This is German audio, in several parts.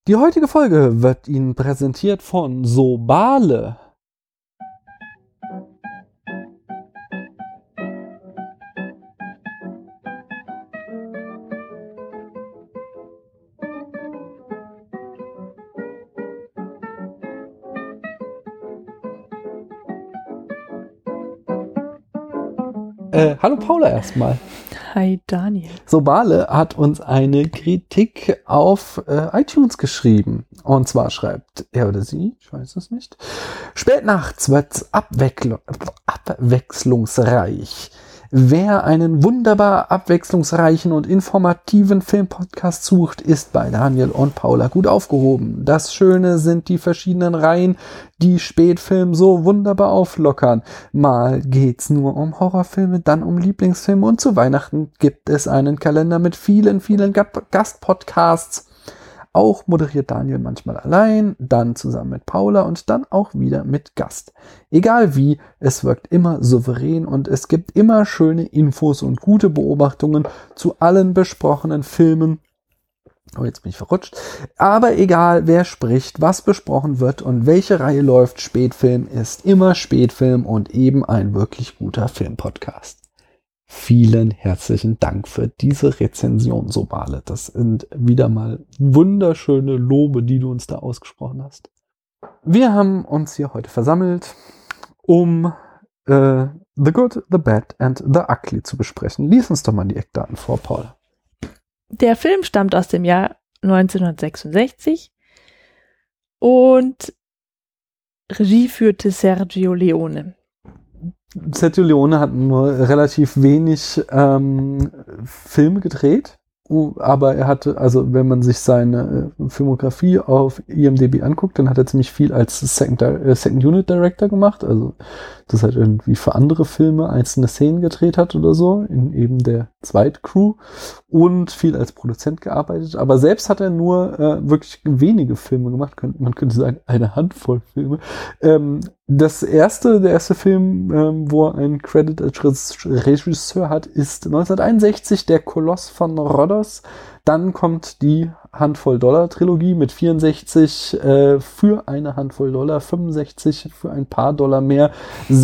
Die heutige Folge wird Ihnen präsentiert von Sobale. Hallo Paula erstmal. Hi Daniel. Sobale hat uns eine Kritik auf iTunes geschrieben. Und zwar schreibt er oder sie, ich weiß es nicht, spät nachts wird's abwechslungsreich. Wer einen wunderbar abwechslungsreichen und informativen Filmpodcast sucht, ist bei Daniel und Paula gut aufgehoben. Das Schöne sind die verschiedenen Reihen, die Spätfilm so wunderbar auflockern. Mal geht's nur um Horrorfilme, dann um Lieblingsfilme und zu Weihnachten gibt es einen Kalender mit vielen Gastpodcasts. Auch moderiert Daniel manchmal allein, dann zusammen mit Paula und dann auch wieder mit Gast. Egal wie, es wirkt immer souverän und es gibt immer schöne Infos und gute Beobachtungen zu allen besprochenen Filmen. Oh, jetzt bin ich verrutscht. Aber egal, wer spricht, was besprochen wird und welche Reihe läuft, Spätfilm ist immer Spätfilm und eben ein wirklich guter Filmpodcast. Vielen herzlichen Dank für diese Rezension, Sobale. Das sind wieder mal wunderschöne Lobe, die du uns da ausgesprochen hast. Wir haben uns hier heute versammelt, um The Good, The Bad and The Ugly zu besprechen. Lies uns doch mal die Eckdaten vor, Paul. Der Film stammt aus dem Jahr 1966 und Regie führte Sergio Leone. Sergio Leone hat nur relativ wenig Filme gedreht, aber er hatte, also wenn man sich seine Filmografie auf IMDb anguckt, dann hat er ziemlich viel als Second Unit Director gemacht, also das halt irgendwie für andere Filme einzelne Szenen gedreht hat oder so, in eben der Zweitcrew und viel als Produzent gearbeitet, aber selbst hat er nur wirklich wenige Filme gemacht, man könnte sagen eine Handvoll Filme. Der erste Film, wo er einen Credit als Regisseur hat, ist 1961 Der Koloss von Rhodos. Dann kommt die Handvoll-Dollar-Trilogie mit 64 für eine Handvoll Dollar, 65 für ein paar Dollar mehr,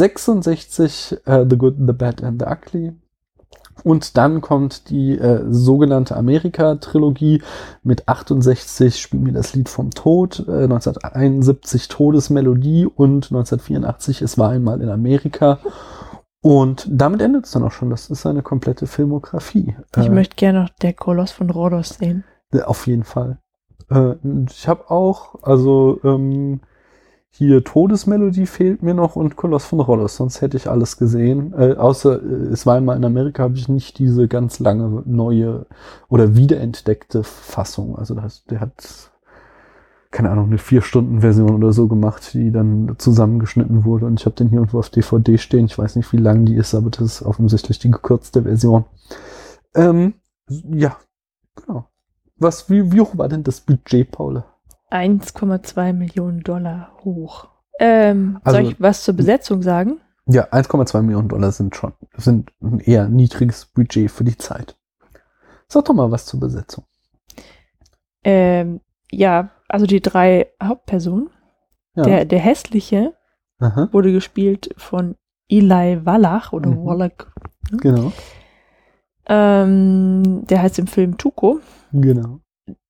66 The Good, The Bad and The Ugly. Und dann kommt die sogenannte Amerika-Trilogie mit 68 Spiel mir das Lied vom Tod, 1971 Todesmelodie und 1984 Es war einmal in Amerika. Und damit endet es dann auch schon. Das ist eine komplette Filmografie. Ich möchte gerne noch Der Koloss von Rhodos sehen. Auf jeden Fall. Ich habe auch, also hier Todesmelodie fehlt mir noch und Koloss von Rhodos, sonst hätte ich alles gesehen. Außer Es war einmal in Amerika, habe ich nicht diese ganz lange neue oder wiederentdeckte Fassung. Also der hat, keine Ahnung, eine 4-Stunden-Version oder so gemacht, die dann zusammengeschnitten wurde. Und ich habe den hier irgendwo auf DVD stehen. Ich weiß nicht, wie lang die ist, aber das ist offensichtlich die gekürzte Version. Ja, genau. Wie hoch war denn das Budget, Paula? 1,2 Millionen Dollar hoch. Soll ich was zur Besetzung sagen? Ja, 1,2 Millionen Dollar sind ein eher niedriges Budget für die Zeit. Sag doch mal was zur Besetzung. Ja, also die 3 Hauptpersonen. Ja. Der Hässliche wurde gespielt von Eli Wallach oder Wallach. Ne? Genau. Der heißt im Film Tuco. Genau.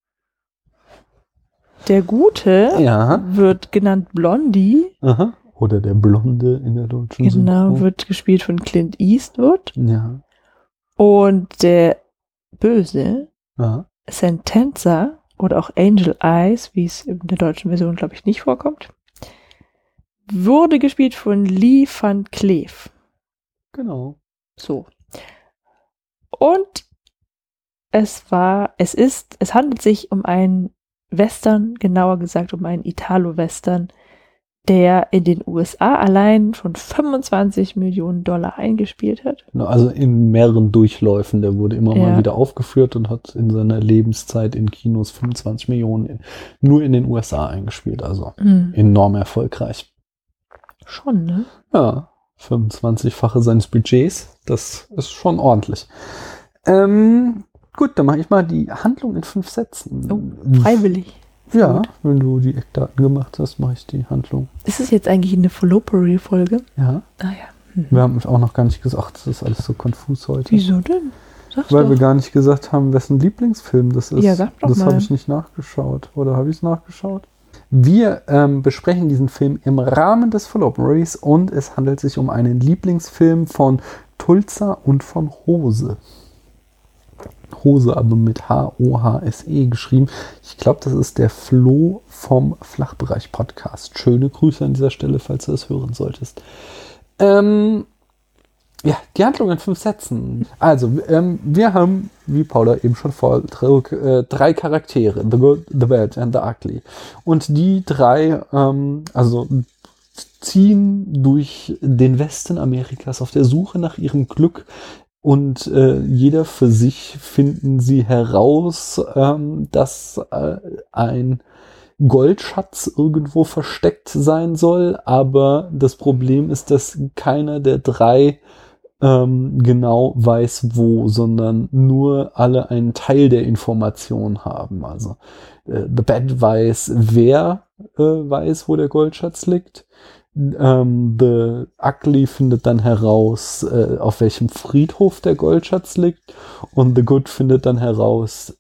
Der Gute wird genannt Blondie. Aha. Oder der Blonde in der deutschen Genau, Synchro. wird gespielt von Clint Eastwood. Ja. Und der Böse, Sentenza oder auch Angel Eyes, wie es in der deutschen Version, glaube ich, nicht vorkommt, wurde gespielt von Lee Van Cleef. Genau. So. Und es handelt sich um einen Western, genauer gesagt um einen Italo-Western, der in den USA allein schon 25 Millionen Dollar eingespielt hat. Also in mehreren Durchläufen. Der wurde immer mal wieder aufgeführt und hat in seiner Lebenszeit in Kinos 25 Millionen nur in den USA eingespielt. Also enorm erfolgreich. Schon, ne? Ja, 25-fache seines Budgets. Das ist schon ordentlich. Gut, dann mache ich mal die Handlung in 5 Sätzen. Oh, freiwillig. Ja, Gut. wenn du die Eckdaten gemacht hast, mache ich die Handlung. Ist es jetzt eigentlich eine Follopery-Folge? Ja. Ah ja. Wir haben auch noch gar nicht gesagt, ach, das ist alles so konfus heute. Wieso denn? Sag's Weil doch. wir gar nicht gesagt haben, wessen Lieblingsfilm das ist. Ja, sag doch das mal. habe ich nicht nachgeschaut. Oder habe ich es nachgeschaut? Wir besprechen diesen Film im Rahmen des Folloperies und es handelt sich um einen Lieblingsfilm von Tulsa und von Hose. Hose, aber mit H-O-H-S-E geschrieben. Ich glaube, das ist der Flo vom Flachbereich-Podcast. Schöne Grüße an dieser Stelle, falls du das hören solltest. Ja, die Handlung in 5 Sätzen. Also, wir haben, wie Paula eben schon vortrug, 3 Charaktere. The Good, The Bad and The Ugly. Und die 3, ziehen durch den Westen Amerikas auf der Suche nach ihrem Glück. Und jeder für sich finden sie heraus, dass ein Goldschatz irgendwo versteckt sein soll. Aber das Problem ist, dass keiner der 3 genau weiß wo, sondern nur alle einen Teil der Information haben. Also The Bad weiß, wer weiß, wo der Goldschatz liegt. The Ugly findet dann heraus, auf welchem Friedhof der Goldschatz liegt. Und The Good findet dann heraus,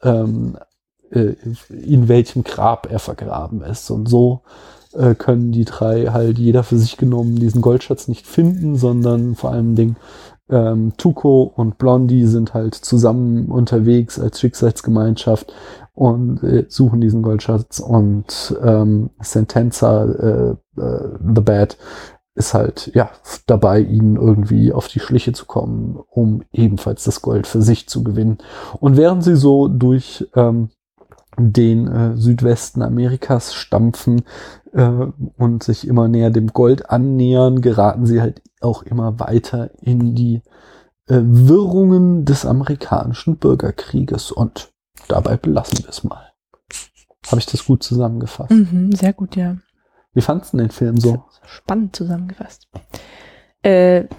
in welchem Grab er vergraben ist. Und so können die 3 halt jeder für sich genommen diesen Goldschatz nicht finden, sondern vor allem Tuco und Blondie sind halt zusammen unterwegs als Schicksalsgemeinschaft und suchen diesen Goldschatz und Sentenza, The Bad, ist halt dabei, ihnen irgendwie auf die Schliche zu kommen, um ebenfalls das Gold für sich zu gewinnen. Und während sie so durch den Südwesten Amerikas stampfen und sich immer näher dem Gold annähern, geraten sie halt auch immer weiter in die Wirrungen des amerikanischen Bürgerkrieges. Und dabei belassen wir es mal. Habe ich das gut zusammengefasst? Mhm, sehr gut, ja. Wie fandst du den Film so? Spannend zusammengefasst. Sehr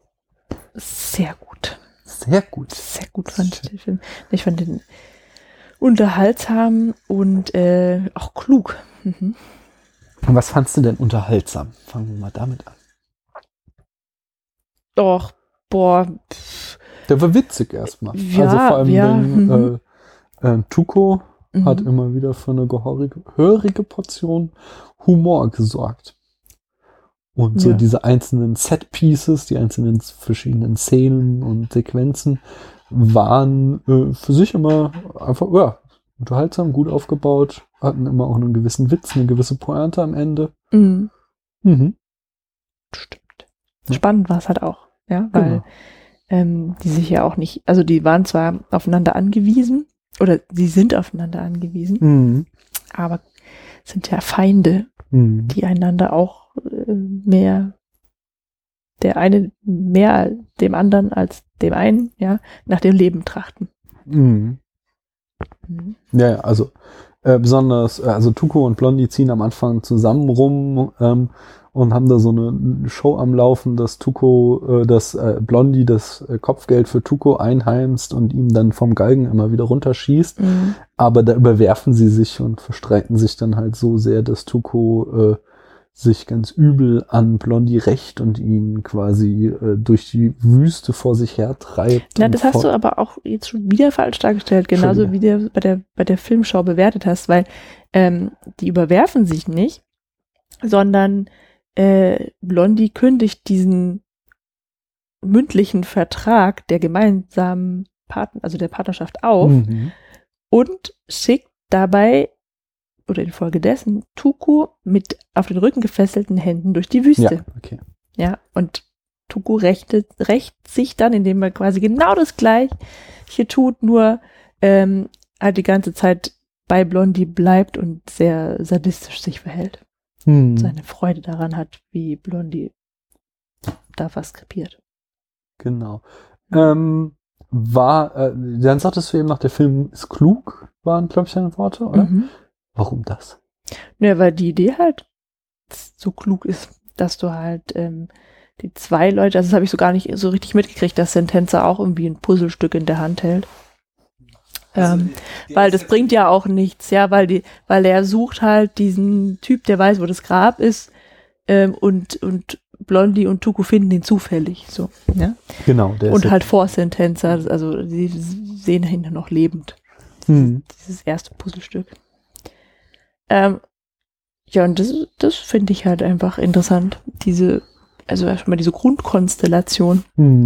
gut. Sehr gut. Sehr gut fand ich den Film. Ich fand den unterhaltsam und auch klug. Mhm. Und was fandst du denn unterhaltsam? Fangen wir mal damit an. Doch, boah. Der war witzig erstmal. Ja, also vor allem, ja, Tuco hat immer wieder für eine gehörige Portion Humor gesorgt. Und so diese einzelnen Set-Pieces, die einzelnen verschiedenen Szenen und Sequenzen waren für sich immer einfach, unterhaltsam, gut aufgebaut, hatten immer auch einen gewissen Witz, eine gewisse Pointe am Ende. Mhm. Mhm. Stimmt. Spannend war es halt auch, ja, weil die sich ja auch nicht, also die waren zwar aufeinander angewiesen, oder sie sind aufeinander angewiesen, aber sind ja Feinde, die einander auch der eine mehr dem anderen als dem einen, nach dem Leben trachten. Ja, also besonders, also Tuco und Blondie ziehen am Anfang zusammen rum und haben da so eine Show am Laufen, dass Blondie das Kopfgeld für Tuco einheimst und ihm dann vom Galgen immer wieder runterschießt. Aber da überwerfen sie sich und verstreiten sich dann halt so sehr, dass Tuco sich ganz übel an Blondie rächt und ihn quasi durch die Wüste vor sich her treibt. Na, das hast du aber auch jetzt schon wieder falsch dargestellt, genauso wie du bei der Filmschau bewertet hast, weil die überwerfen sich nicht, sondern Blondie kündigt diesen mündlichen Vertrag der gemeinsamen der Partnerschaft auf und schickt dabei oder infolgedessen Tuco mit auf den Rücken gefesselten Händen durch die Wüste. Ja, okay. Ja, und Tuco rächt sich dann, indem er quasi genau das Gleiche tut, nur halt die ganze Zeit bei Blondie bleibt und sehr sadistisch sich verhält. Seine Freude daran hat, wie Blondie da was krepiert. Genau. Dann sagtest du eben noch, der Film ist klug, waren, glaube ich, deine Worte, oder? Warum das? Ja, weil die Idee halt so klug ist, dass du halt die 2 Leute, also das habe ich so gar nicht so richtig mitgekriegt, dass Sentenza auch irgendwie ein Puzzlestück in der Hand hält. Weil das bringt ja auch nichts, ja, weil er sucht halt diesen Typ, der weiß, wo das Grab ist, und Blondie und Tuco finden ihn zufällig, so, ja. Genau. Und halt vor Sentenza, also sie sehen ihn noch lebend. Dieses erste Puzzlestück. Ja, und das finde ich halt einfach interessant. Also erstmal diese Grundkonstellation.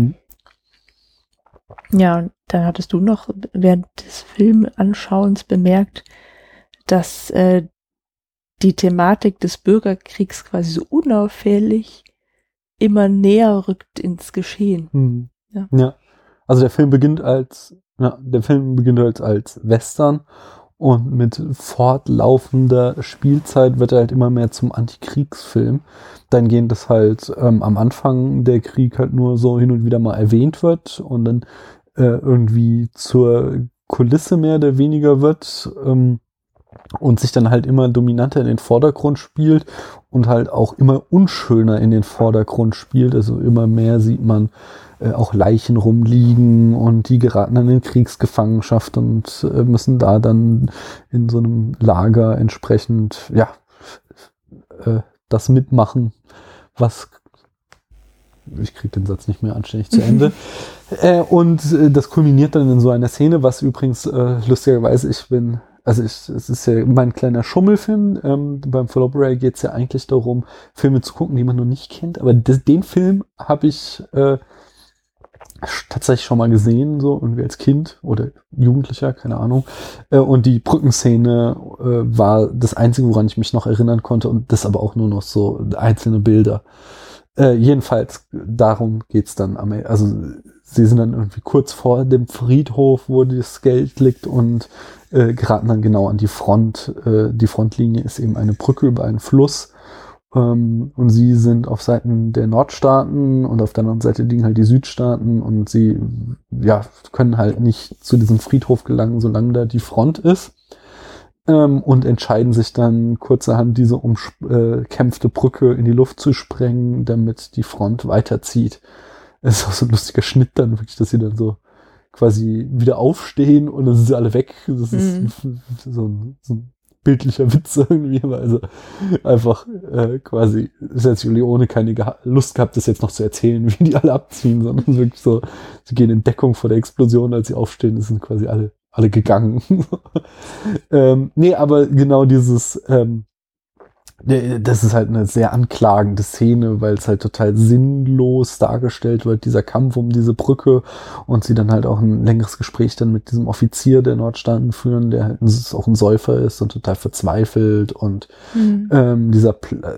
Ja, und dann hattest du noch während des Filmanschauens bemerkt, dass die Thematik des Bürgerkriegs quasi so unauffällig immer näher rückt ins Geschehen. Ja. Also der Film beginnt als Western und mit fortlaufender Spielzeit wird er halt immer mehr zum Antikriegsfilm. Dann gehen das halt am Anfang der Krieg halt nur so hin und wieder mal erwähnt wird und dann irgendwie zur Kulisse mehr oder weniger wird und sich dann halt immer dominanter in den Vordergrund spielt und halt auch immer unschöner in den Vordergrund spielt. Also immer mehr sieht man auch Leichen rumliegen und die geraten dann in Kriegsgefangenschaft und müssen da dann in so einem Lager entsprechend das mitmachen, was ich kriege den Satz nicht mehr anständig zu Ende. Und das kulminiert dann in so einer Szene, was übrigens lustigerweise es ist ja mein kleiner Schummelfilm. Beim Followbury geht es ja eigentlich darum, Filme zu gucken, die man noch nicht kennt. Aber den Film habe ich tatsächlich schon mal gesehen, so irgendwie als Kind oder Jugendlicher, keine Ahnung. Und die Brückenszene war das Einzige, woran ich mich noch erinnern konnte. Und das aber auch nur noch so einzelne Bilder. Jedenfalls, darum geht's dann am Ende. Also sie sind dann irgendwie kurz vor dem Friedhof, wo das Geld liegt und geraten dann genau an die Front. Die Frontlinie ist eben eine Brücke über einen Fluss. Und sie sind auf Seiten der Nordstaaten und auf der anderen Seite liegen halt die Südstaaten und sie können halt nicht zu diesem Friedhof gelangen, solange da die Front ist. Und entscheiden sich dann kurzerhand diese umkämpfte Brücke in die Luft zu sprengen, damit die Front weiterzieht. Es ist auch so ein lustiger Schnitt dann wirklich, dass sie dann so quasi wieder aufstehen und dann sind sie alle weg. Das ist so ein bildlicher Witz irgendwie, also einfach quasi Sergio Leone keine Lust gehabt, das jetzt noch zu erzählen, wie die alle abziehen, sondern wirklich so, sie gehen in Deckung vor der Explosion, als sie aufstehen, das sind quasi alle gegangen. Nee, aber genau dieses das ist halt eine sehr anklagende Szene, weil es halt total sinnlos dargestellt wird, dieser Kampf um diese Brücke und sie dann halt auch ein längeres Gespräch dann mit diesem Offizier der Nordstaaten führen, der halt auch ein Säufer ist und total verzweifelt und dieser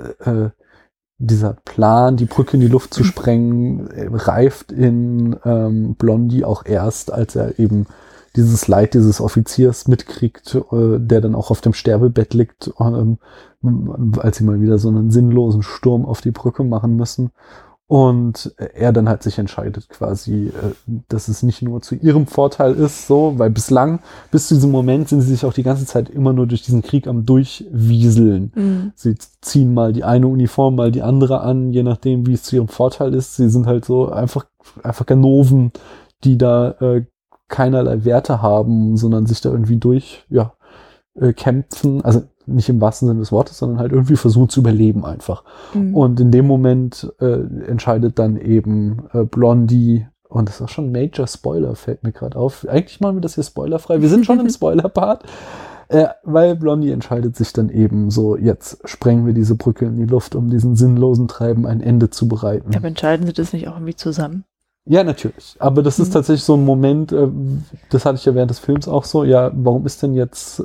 Plan, die Brücke in die Luft zu sprengen, reift in Blondie auch erst, als er eben dieses Leid dieses Offiziers mitkriegt, der dann auch auf dem Sterbebett liegt, als sie mal wieder so einen sinnlosen Sturm auf die Brücke machen müssen. Und er dann halt sich entscheidet quasi, dass es nicht nur zu ihrem Vorteil ist, so, weil bis zu diesem Moment sind sie sich auch die ganze Zeit immer nur durch diesen Krieg am Durchwieseln. Sie ziehen mal die eine Uniform, mal die andere an, je nachdem, wie es zu ihrem Vorteil ist. Sie sind halt so einfach Ganoven, die da keinerlei Werte haben, sondern sich da irgendwie kämpfen, also nicht im wahrsten Sinne des Wortes, sondern halt irgendwie versuchen zu überleben einfach. Und in dem Moment entscheidet dann eben Blondie, und das ist auch schon ein Major Spoiler, fällt mir gerade auf. Eigentlich machen wir das hier spoilerfrei. Wir sind schon im Spoiler-Part. Weil Blondie entscheidet sich dann eben so, jetzt sprengen wir diese Brücke in die Luft, um diesen sinnlosen Treiben ein Ende zu bereiten. Aber entscheiden sie das nicht auch irgendwie zusammen? Ja, natürlich. Aber das ist tatsächlich so ein Moment, das hatte ich ja während des Films auch so, ja, warum ist denn jetzt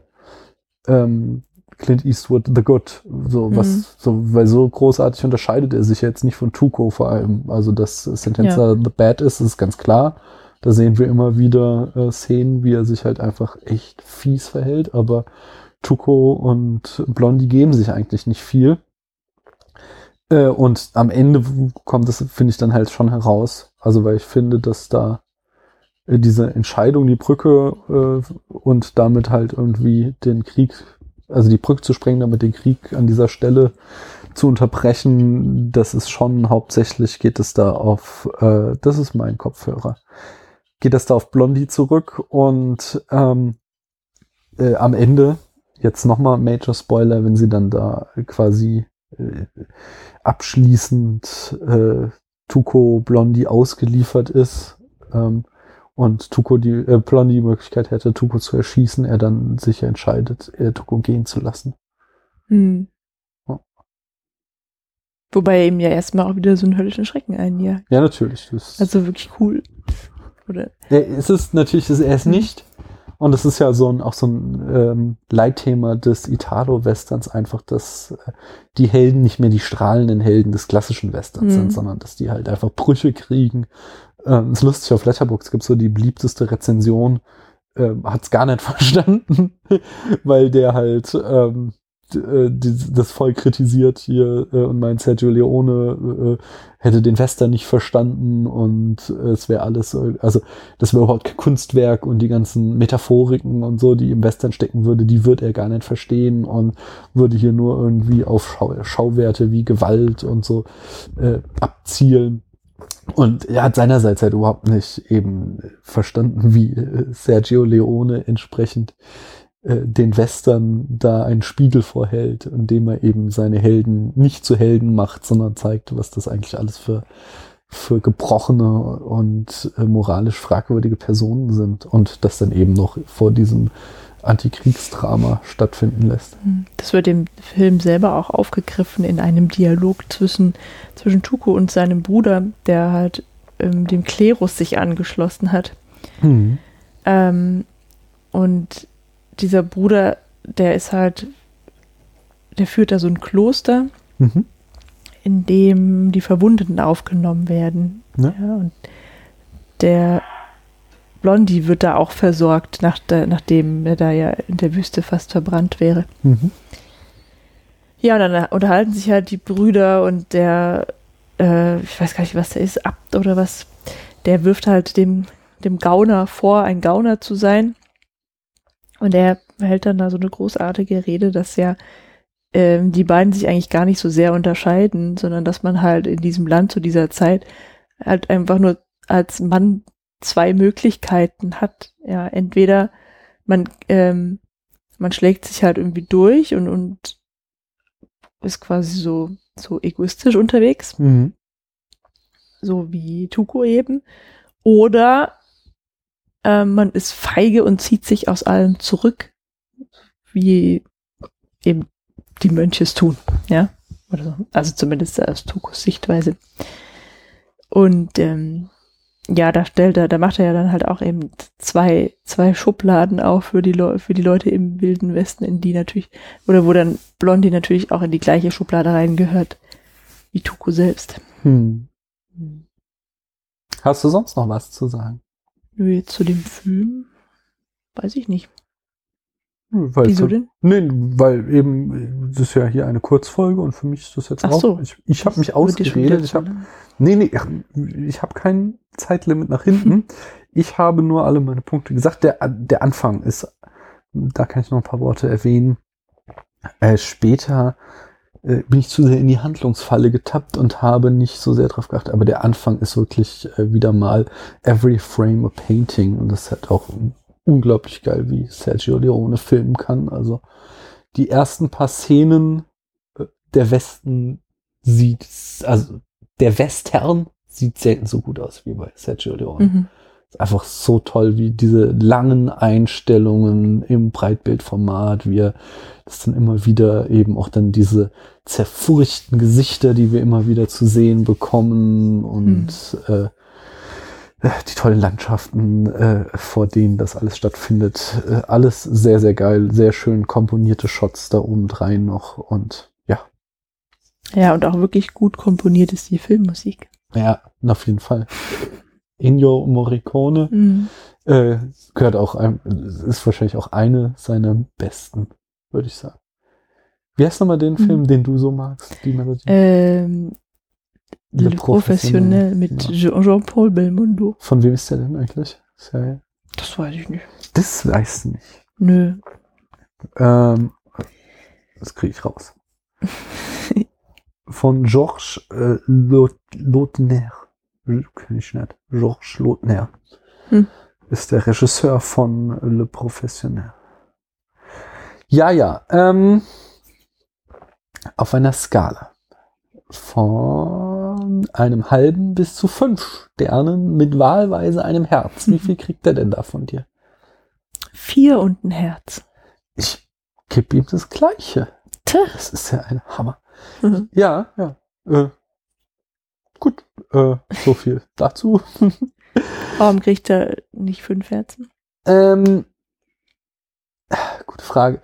Clint Eastwood the Good? Weil so großartig unterscheidet er sich jetzt nicht von Tuco vor allem. Also, dass Sentenza the Bad ist ganz klar. Da sehen wir immer wieder Szenen, wie er sich halt einfach echt fies verhält, aber Tuco und Blondie geben sich eigentlich nicht viel. Und am Ende kommt das, finde ich, dann halt schon heraus. Also, weil ich finde, dass da diese Entscheidung, die Brücke und damit halt irgendwie den Krieg, also die Brücke zu sprengen, damit den Krieg an dieser Stelle zu unterbrechen, das ist schon hauptsächlich geht es da auf, das ist mein Kopfhörer. geht das da auf Blondie zurück und am Ende, jetzt nochmal Major Spoiler, wenn sie dann da quasi abschließend Tuco Blondie ausgeliefert ist und Tuco Blondie die Möglichkeit hätte, Tuco zu erschießen, er dann sich entscheidet, Tuco gehen zu lassen. Hm. Ja. Wobei er ihm ja erstmal auch wieder so einen höllischen Schrecken einjagt. Ja, natürlich. Also wirklich cool. Oder? Es ist natürlich, er ist nicht. Und es ist ja auch so ein Leitthema des Italo-Westerns einfach, dass die Helden nicht mehr die strahlenden Helden des klassischen Westerns sind, sondern dass die halt einfach Brüche kriegen. Ist lustig, auf Letterboxd gibt es so die beliebteste Rezension, hat es gar nicht verstanden, weil der halt das voll kritisiert hier und meint, Sergio Leone hätte den Western nicht verstanden und es wäre alles, also das wäre überhaupt kein Kunstwerk und die ganzen Metaphoriken und so, die im Western stecken würde, die würde er gar nicht verstehen und würde hier nur irgendwie auf Schauwerte wie Gewalt und so abzielen. Und er hat seinerseits halt überhaupt nicht eben verstanden, wie Sergio Leone entsprechend den Western da einen Spiegel vorhält, indem er eben seine Helden nicht zu Helden macht, sondern zeigt, was das eigentlich alles für gebrochene und moralisch fragwürdige Personen sind und das dann eben noch vor diesem Antikriegsdrama stattfinden lässt. Das wird im Film selber auch aufgegriffen in einem Dialog zwischen Tuco und seinem Bruder, der halt dem Klerus sich angeschlossen hat. Und dieser Bruder, der führt da so ein Kloster, in dem die Verwundeten aufgenommen werden. Ja, und der Blondie wird da auch versorgt, nachdem er da ja in der Wüste fast verbrannt wäre. Ja, und dann unterhalten sich halt die Brüder und der, ich weiß gar nicht, was der ist, Abt oder was, der wirft halt dem Gauner vor, ein Gauner zu sein. Und er hält dann da so eine großartige Rede, dass ja die beiden sich eigentlich gar nicht so sehr unterscheiden, sondern dass man halt in diesem Land zu dieser Zeit halt einfach nur als Mann zwei Möglichkeiten hat. Ja, entweder man schlägt sich halt irgendwie durch und ist quasi so egoistisch unterwegs, so wie Tuco eben, oder man ist feige und zieht sich aus allem zurück, wie eben die Mönche es tun, ja, oder so. Also zumindest aus Tucos Sichtweise. Und ja, da macht er ja dann halt auch eben zwei Schubladen auf für die Leute im Wilden Westen, in die natürlich, oder wo dann Blondie natürlich auch in die gleiche Schublade reingehört, wie Tuco selbst. Hast du sonst noch was zu sagen? Jetzt zu dem Film? Weiß ich nicht. Wieso denn? Nee, weil eben, das ist ja hier eine Kurzfolge und für mich ist das jetzt auch. So. Ich habe mich ausgeredet. Ich habe kein Zeitlimit nach hinten. Ich habe nur alle meine Punkte gesagt. Der Anfang ist, da kann ich noch ein paar Worte erwähnen. Später bin ich zu sehr in die Handlungsfalle getappt und habe nicht so sehr drauf geachtet. Aber der Anfang ist wirklich wieder mal every frame a painting und das hat auch unglaublich geil, wie Sergio Leone filmen kann. Also die ersten paar Szenen der Western sieht selten so gut aus wie bei Sergio Leone. Ist einfach so toll, wie diese langen Einstellungen im Breitbildformat, wie er das dann immer wieder eben auch dann diese zerfurchten Gesichter, die wir immer wieder zu sehen bekommen und die tollen Landschaften, vor denen das alles stattfindet. Alles sehr, sehr geil, sehr schön komponierte Shots da oben drein noch und ja. Ja, und auch wirklich gut komponiert ist die Filmmusik. Ja, auf jeden Fall. Ennio Morricone gehört auch ist wahrscheinlich auch eine seiner besten, würde ich sagen. Wie heißt nochmal den Film, den du so magst? Die Melodie? Le Professionnel mit Jean-Paul Belmondo. Von wem ist der denn eigentlich? Das weiß ich nicht. Das weißt du nicht. Nö. Das kriege ich raus. Von Georges Lautner. Kenn ich nicht. Georges Lautner. ist der Regisseur von Le Professionnel. Ja, auf einer Skala von einem halben bis zu 5 Sternen mit wahlweise einem Herz. Wie viel kriegt er denn da von dir? 4 und ein Herz. Ich gebe ihm das Gleiche. Das ist ja ein Hammer. Ja. Gut, so viel dazu. Warum kriegt er nicht 5 Herzen? Gute Frage.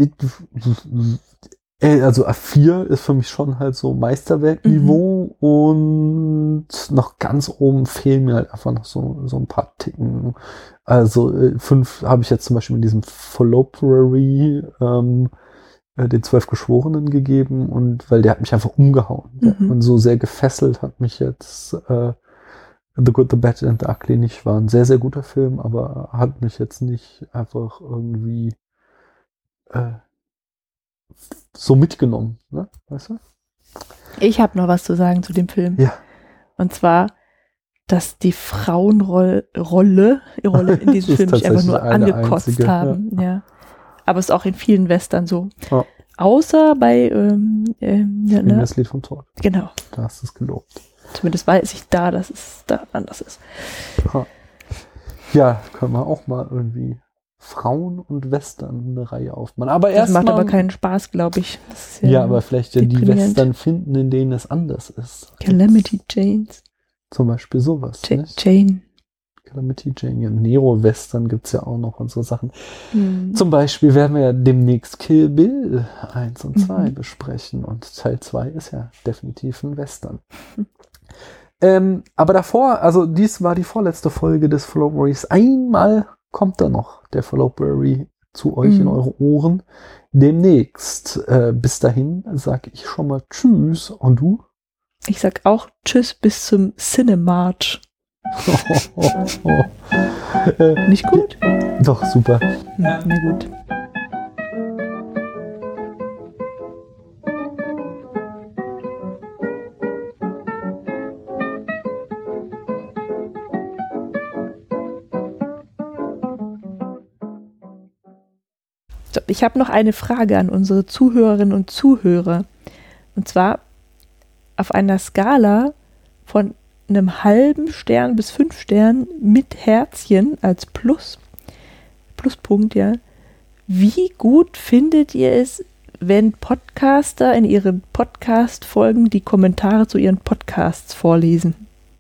Also A4 ist für mich schon halt so Meisterwerkniveau und noch ganz oben fehlen mir halt einfach noch so ein paar Ticken. Also 5 habe ich jetzt zum Beispiel mit diesem Followberry den 12 Geschworenen gegeben und weil der hat mich einfach umgehauen und so sehr gefesselt hat mich jetzt The Good, the Bad and the Ugly nicht. War ein sehr, sehr guter Film, aber hat mich jetzt nicht einfach irgendwie so mitgenommen, ne? Weißt du? Ich habe noch was zu sagen zu dem Film. Ja. Und zwar, dass die Frauenrolle in diesem Film mich einfach nur angekotzt einzige, haben. Ja. Aber es ist auch in vielen Western so. Oh. Außer bei das Lied vom Tod. Genau. Da hast du es gelobt. Zumindest weiß ich dass es da anders ist. Ja, können wir auch mal irgendwie Frauen und Western eine Reihe aufmachen. Aber das macht aber keinen Spaß, glaube ich. Das ist ja, aber vielleicht die Western finden, in denen es anders ist. Calamity Janes. Zum Beispiel sowas. Jane. Calamity Jane. Ja, Nero-Western gibt es ja auch noch und so Sachen. Zum Beispiel werden wir ja demnächst Kill Bill 1 und 2 besprechen. Und Teil 2 ist ja definitiv ein Western. Aber davor, also dies war die vorletzte Folge des Followberries. Einmal kommt da noch der Followberry zu euch in eure Ohren. Demnächst. Bis dahin sage ich schon mal Tschüss. Und du? Ich sag auch Tschüss bis zum Cinemarch. Nicht gut? Doch, super. Na gut. Ich habe noch eine Frage an unsere Zuhörerinnen und Zuhörer. Und zwar auf einer Skala von einem halben Stern bis 5 Sternen mit Herzchen als Pluspunkt, ja. Wie gut findet ihr es, wenn Podcaster in ihren Podcast-Folgen die Kommentare zu ihren Podcasts vorlesen?